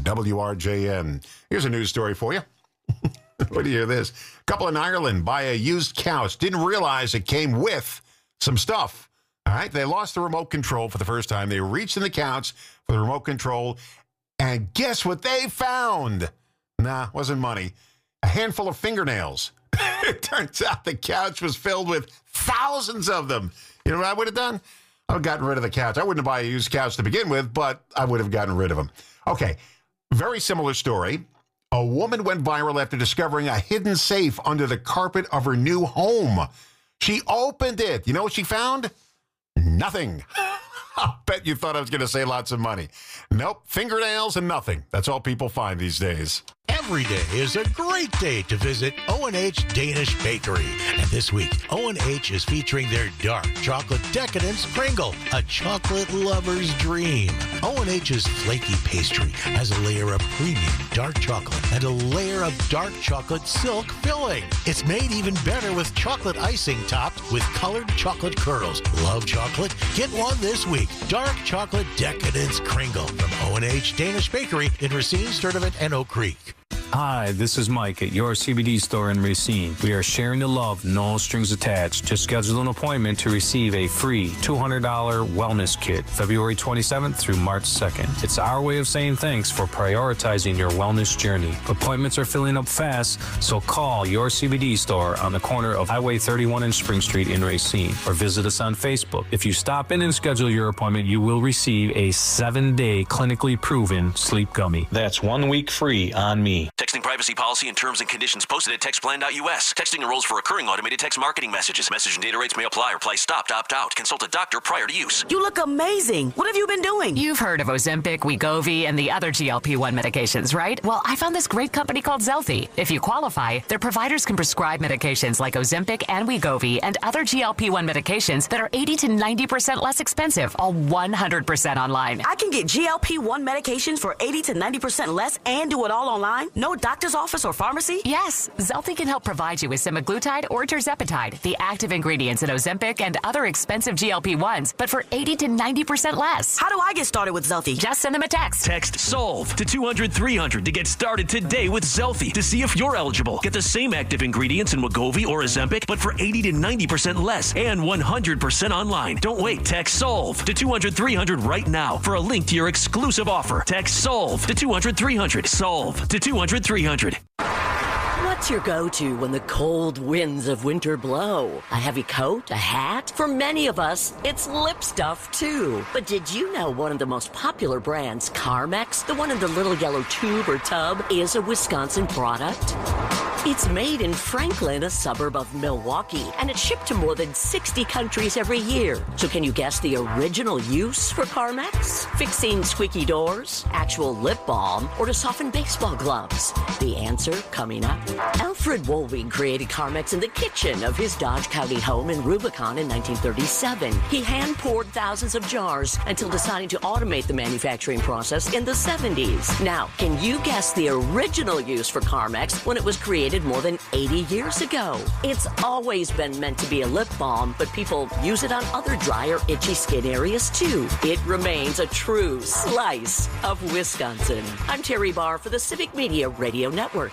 WRJN. Here's a news story for you. What do you hear this? A couple in Ireland buy a used couch. Didn't realize it came with some stuff. All right, they lost the remote control for the first time. They reached in the couch for the remote control, and guess what they found? Nah, wasn't money. A handful of fingernails. It turns out the couch was filled with thousands of them. You know what I would have done? I would have gotten rid of the couch. I wouldn't buy a used couch to begin with, but I would have gotten rid of them. Okay, very similar story. A woman went viral after discovering a hidden safe under the carpet of her new home. She opened it. You know what she found? Nothing. I'll bet you thought I was going to say lots of money. Nope, fingernails and nothing. That's all people find these days. Every day is a great day to visit O&H Danish Bakery. And this week, O&H is featuring their dark chocolate decadence Kringle, a chocolate lover's dream. O&H's flaky pastry has a layer of premium dark chocolate and a layer of dark chocolate silk filling. It's made even better with chocolate icing topped with colored chocolate curls. Love chocolate? Get one this week. Dark chocolate decadence Kringle from O&H Danish Bakery in Racine, Sturtevant, and Oak Creek. Hi, this is Mike at your CBD store in Racine. We are sharing the love, no strings attached. Just schedule an appointment to receive a free $200 wellness kit, February 27th through March 2nd. It's our way of saying thanks for prioritizing your wellness journey. Appointments are filling up fast, so call your CBD store on the corner of Highway 31 and Spring Street in Racine, or visit us on Facebook. If you stop in and schedule your appointment, you will receive a 7-day clinically proven sleep gummy. That's 1 week free on me. Texting privacy policy and terms and conditions posted at textplan.us. Texting enrolls for recurring automated text marketing messages. Message and data rates may apply. Reply stop to opt out. Consult a doctor prior to use. You look amazing. What have you been doing? You've heard of Ozempic, Wegovy, and the other GLP-1 medications, right? Well, I found this great company called Zelfie. If you qualify, their providers can prescribe medications like Ozempic and Wegovy and other GLP-1 medications that are 80 to 90% less expensive, all 100% online. I can get GLP-1 medications for 80 to 90% less and do it all online? No doctor's office or pharmacy? Yes, Zelfie can help provide you with semaglutide or tirzepatide, the active ingredients in Ozempic and other expensive GLP-1s, but for 80 to 90% less. How do I get started with Zelfie? Just send them a text. Text SOLVE to 200-300 to get started today with Zelfie to see if you're eligible. Get the same active ingredients in Wegovy or Ozempic, but for 80 to 90% less and 100% online. Don't wait. Text SOLVE to 200-300 right now for a link to your exclusive offer. Text SOLVE to 200-300. SOLVE to 200-300. What's your go-to when the cold winds of winter blow? A heavy coat? A hat? For many of us, it's lip stuff, too. But did you know one of the most popular brands, Carmex, the one in the little yellow tube or tub, is a Wisconsin product? It's made in Franklin, a suburb of Milwaukee, and it's shipped to more than 60 countries every year. So can you guess the original use for Carmex? Fixing squeaky doors, actual lip balm, or to soften baseball gloves? The answer coming up. Alfred Wolving created Carmex in the kitchen of his Dodge County home in Rubicon in 1937. He hand-poured thousands of jars until deciding to automate the manufacturing process in the 70s. Now, can you guess the original use for Carmex when it was created more than 80 years ago? It's always been meant to be a lip balm, but people use it on other dry or itchy skin areas too. It remains a true slice of Wisconsin. I'm Terry Barr for the Civic Media Radio Network.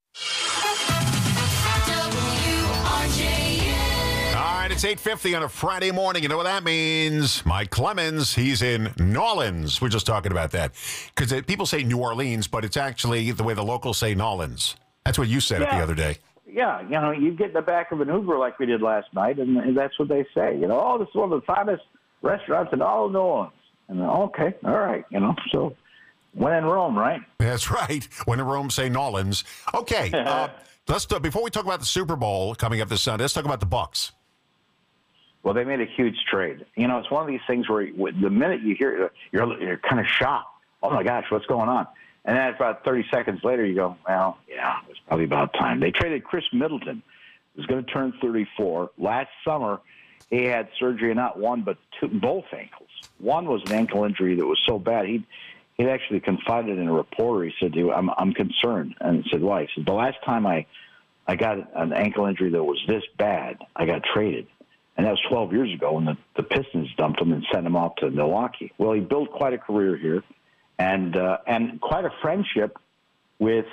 All right, it's 8:50 on a Friday morning. You know what that means? Mike Clemens, he's in New Orleans. We're just talking about that. Because people say New Orleans, but it's actually the way the locals say Nolans. That's what you said it the other day. Yeah, you know, you get in the back of an Uber like we did last night, and that's what they say. You know, oh, this is one of the finest restaurants in all of New Orleans. And okay, all right, you know, so when in Rome, right? That's right. When in Rome, say Nolans. Okay, let's before we talk about the Super Bowl coming up this Sunday, let's talk about the Bucs. Well, they made a huge trade. You know, it's one of these things where the minute you hear it, you're kind of shocked. Oh, my gosh, what's going on? And then about 30 seconds later, you go, well, yeah, it was probably about time. They traded Chris Middleton, who's going to turn 34. Last summer, he had surgery on not one but both ankles. One was an ankle injury that was so bad He actually confided in a reporter. He said, I'm concerned. And he said, why? He said, the last time I got an ankle injury that was this bad, I got traded. And that was 12 years ago when the Pistons dumped him and sent him off to Milwaukee. Well, he built quite a career here and quite a friendship with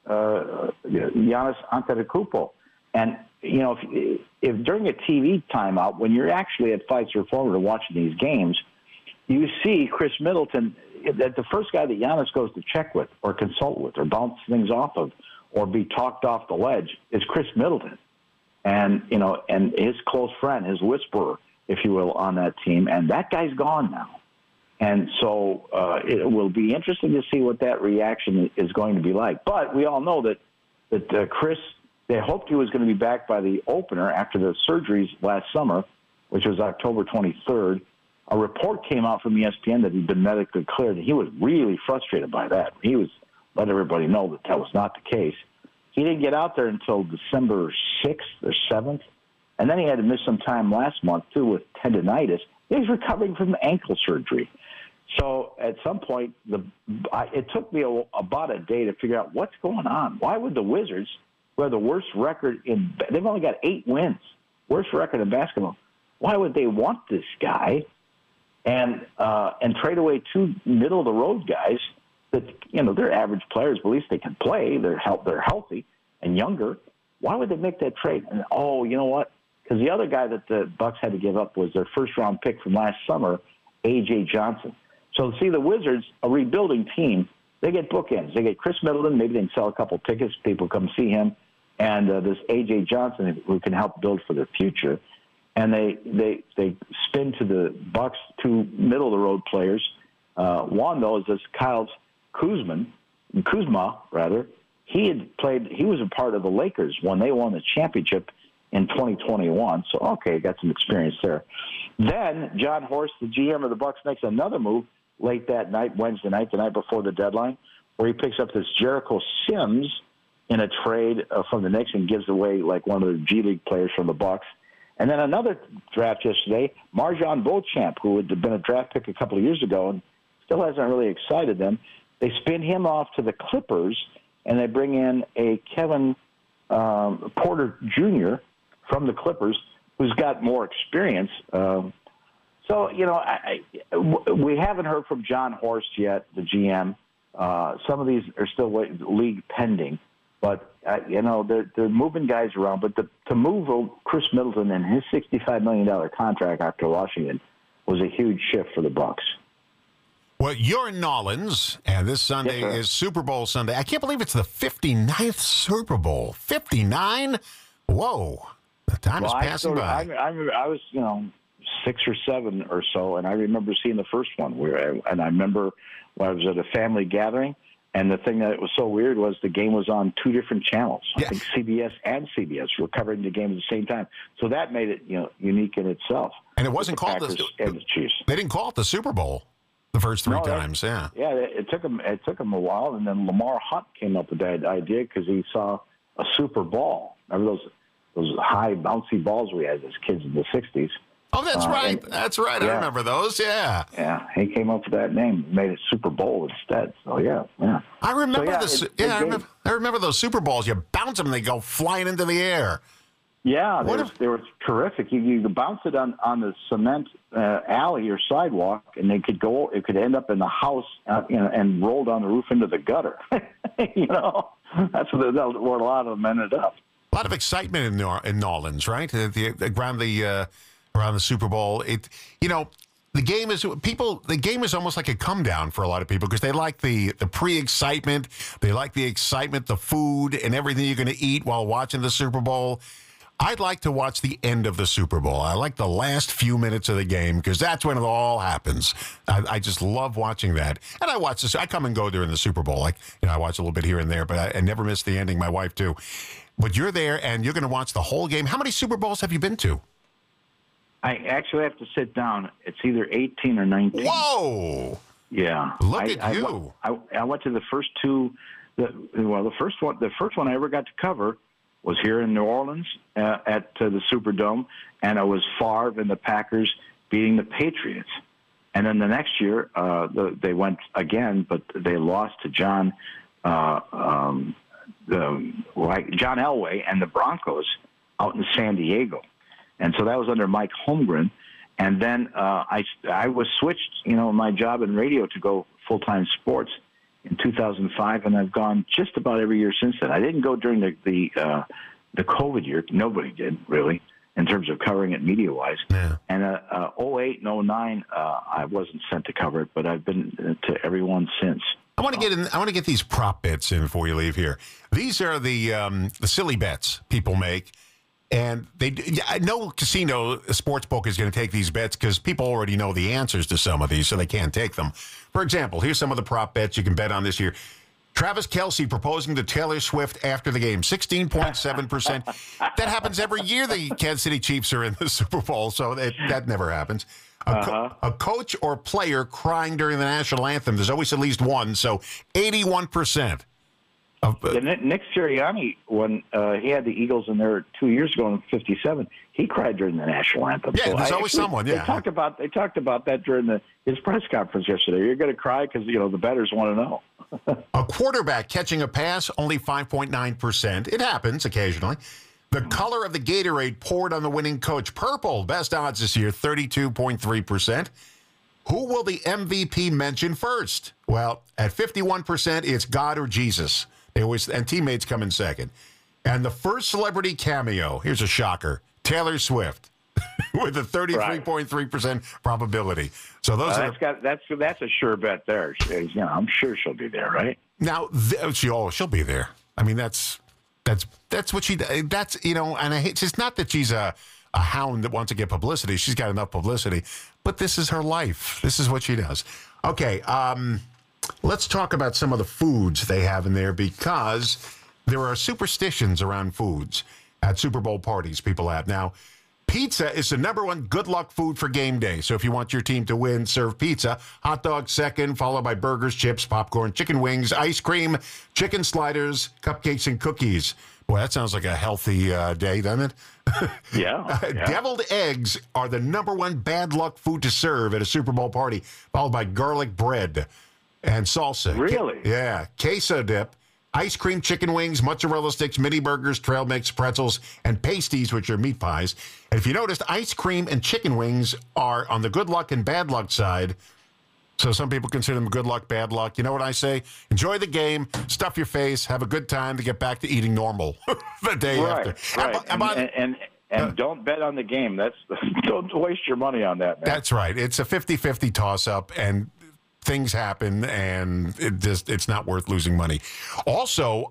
Giannis Antetokounmpo. And, if during a TV timeout, when you're actually at Pfizer Forum watching these games, you see Chris Middleton, that the first guy that Giannis goes to check with or consult with or bounce things off of or be talked off the ledge is Chris Middleton. And, and his close friend, his whisperer, if you will, on that team. And that guy's gone now. And so it will be interesting to see what that reaction is going to be like. But we all know that Chris, they hoped he was going to be back by the opener after the surgeries last summer, which was October 23rd. A report came out from ESPN that he'd been medically cleared, and he was really frustrated by that. He was let everybody know that was not the case. He didn't get out there until December 6th or 7th, and then he had to miss some time last month, too, with tendinitis. He was recovering from ankle surgery. So at some point, it took me about a day to figure out what's going on. Why would the Wizards, who have the worst record they've only got 8 wins, worst record in basketball, why would they want this guy and trade away 2 middle-of-the-road guys that, they're average players, but at least they can play. They're healthy and younger. Why would they make that trade? And, you know what? Because the other guy that the Bucks had to give up was their first-round pick from last summer, A.J. Johnson. So, see, the Wizards, a rebuilding team, they get bookends. They get Chris Middleton. Maybe they can sell a couple tickets. People come see him. And this A.J. Johnson, who can help build for the future. And they spin to the Bucks 2 middle-of-the-road players. One, though, is this Kyle Kuzma. He was a part of the Lakers when they won the championship in 2021. So, okay, got some experience there. Then John Horst, the GM of the Bucks, makes another move late that night, Wednesday night, the night before the deadline, where he picks up this Jericho Sims in a trade from the Knicks and gives away like one of the G League players from the Bucks. And then another draft yesterday, Marjon Beauchamp, who had been a draft pick a couple of years ago and still hasn't really excited them. They spin him off to the Clippers, and they bring in a Kevin Porter Jr. from the Clippers, who's got more experience. So, we haven't heard from John Horst yet, the GM. Some of these are still league pending. But, they're moving guys around. But to move Chris Middleton and his $65 million contract after Washington was a huge shift for the Bucks. Well, you're in Nolens, and this Sunday is Super Bowl Sunday. I can't believe it's the 59th Super Bowl. 59? Whoa. The time is passing by. I was, 6 or 7 or so, and I remember seeing the first one. And I remember when I was at a family gathering, and the thing that was so weird was the game was on 2 different channels. I think CBS and CBS were covering the game at the same time. So that made it, unique in itself. And it wasn't called the Chiefs. They didn't call it the Super Bowl the first 3 times. Yeah, it took them a while, and then Lamar Hunt came up with that idea because he saw a Super Bowl. Remember those high bouncy balls we had as kids in the 60s? Oh, that's right. That's right. Yeah. I remember those. Yeah. Yeah. He came up with that name, made it Super Bowl instead. So yeah. I remember I remember those Super Bowls. You bounce them, and they go flying into the air. Yeah, they were terrific. You could bounce it on the cement alley or sidewalk, and it could end up in the house, and roll down the roof into the gutter. That's where a lot of them ended up. A lot of excitement in Nolens, right? Around the Super Bowl, the game is almost like a come down for a lot of people because they like the pre-excitement, they like the excitement, the food, and everything you're going to eat while watching the Super Bowl. I'd like to watch the end of the Super Bowl. I like the last few minutes of the game because that's when it all happens. I just love watching that, and I watch this. I come and go during the Super Bowl. I watch a little bit here and there, but I never miss the ending. My wife too. But you're there, and you're going to watch the whole game. How many Super Bowls have you been to? I actually have to sit down. It's either 18 or 19. Whoa! Yeah. Look at you. I went to the first 2. The first one I ever got to cover was here in New Orleans at the Superdome, and it was Favre and the Packers beating the Patriots. And then the next year, they went again, but they lost to John Elway and the Broncos out in San Diego. And so that was under Mike Holmgren. And then I was switched, my job in radio to go full-time sports in 2005, and I've gone just about every year since then. I didn't go during the COVID year. Nobody did, really, in terms of covering it media-wise. Yeah. And 08 and 09, I wasn't sent to cover it, but I've been to every one since. I want to get these prop bets in before you leave here. These are the silly bets people make. And no casino sportsbook is going to take these bets because people already know the answers to some of these, so they can't take them. For example, here's some of the prop bets you can bet on this year. Travis Kelce proposing to Taylor Swift after the game, 16.7%. That happens every year the Kansas City Chiefs are in the Super Bowl, so that never happens. A coach or player crying during the national anthem, there's always at least one, so 81%. Nick Sirianni, when he had the Eagles in there 2 years ago in '57, he cried during the national anthem. Yeah, so there's always someone. Yeah, they talked about that during his press conference yesterday. You're going to cry because the bettors want to know. A quarterback catching a pass, only 5.9%. It happens occasionally. The color of the Gatorade poured on the winning coach, purple. Best odds this year, 32.3%. Who will the MVP mention first? Well, at 51%, it's God or Jesus. And teammates come in second. And the first celebrity cameo, here's a shocker, Taylor Swift, with a 33.3% probability. So those that's a sure bet there. I'm sure she'll be there, right? Now, she'll be there. I mean, that's what she does. That's, and it's not that she's a hound that wants to get publicity. She's got enough publicity. But this is her life. This is what she does. Okay, let's talk about some of the foods they have in there because there are superstitions around foods at Super Bowl parties people have. Now, pizza is the number one good luck food for game day. So if you want your team to win, serve pizza. Hot dog second, followed by burgers, chips, popcorn, chicken wings, ice cream, chicken sliders, cupcakes, and cookies. Boy, that sounds like a healthy day, doesn't it? Yeah. Deviled eggs are the number one bad luck food to serve at a Super Bowl party, followed by garlic bread and salsa. Really? Yeah. Queso dip, ice cream, chicken wings, mozzarella sticks, mini burgers, trail mix, pretzels, and pasties, which are meat pies. And if you noticed, ice cream and chicken wings are on the good luck and bad luck side. So some people consider them good luck, bad luck. You know what I say? Enjoy the game, stuff your face, have a good time to get back to eating normal the day after. Right. And don't bet on the game. Don't waste your money on that, man. That's right. It's a 50-50 toss-up, and things happen, and it's not worth losing money. Also,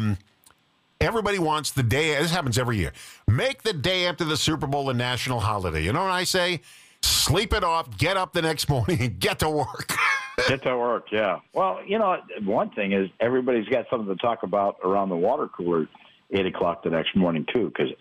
everybody wants the day. This happens every year. Make the day after the Super Bowl a national holiday. You know what I say? Sleep it off, get up the next morning, and get to work. Get to work, yeah. Well, one thing is everybody's got something to talk about around the water cooler 8 o'clock the next morning, too, because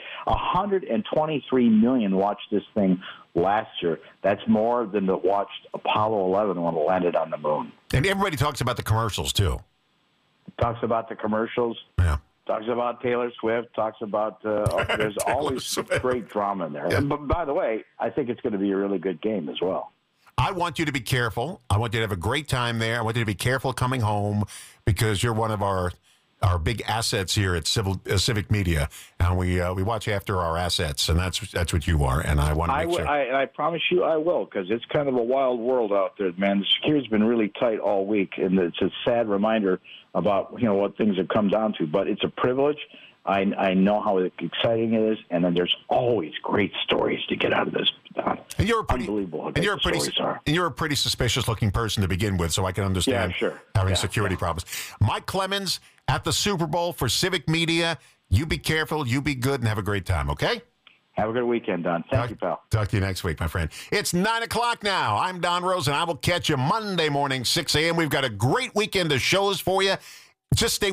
123 million watched this thing last year. That's more than that watched Apollo 11 when it landed on the moon. And everybody talks about the commercials, too. Talks about the commercials. Yeah. Talks about Taylor Swift. Talks about there's always great drama in there. Yeah. But by the way, I think it's going to be a really good game as well. I want you to be careful. I want you to have a great time there. I want you to be careful coming home because you're one of our big assets here at Civic Media, and we watch after our assets, and that's what you are. And I want to make sure. I promise you, I will, because it's kind of a wild world out there, man. The security's been really tight all week, and it's a sad reminder about what things have come down to. But it's a privilege. I know how exciting it is, and then there's always great stories to get out of this. And you're unbelievable. And you're a pretty suspicious-looking person to begin with, so I can understand having security problems. Mike Clemens at the Super Bowl for Civic Media. You be careful, you be good, and have a great time. Okay. Have a good weekend, Don. Thank you, pal. Talk to you next week, my friend. It's 9 o'clock now. I'm Don Rose, and I will catch you Monday morning, 6 a.m. We've got a great weekend of shows for you. Just stay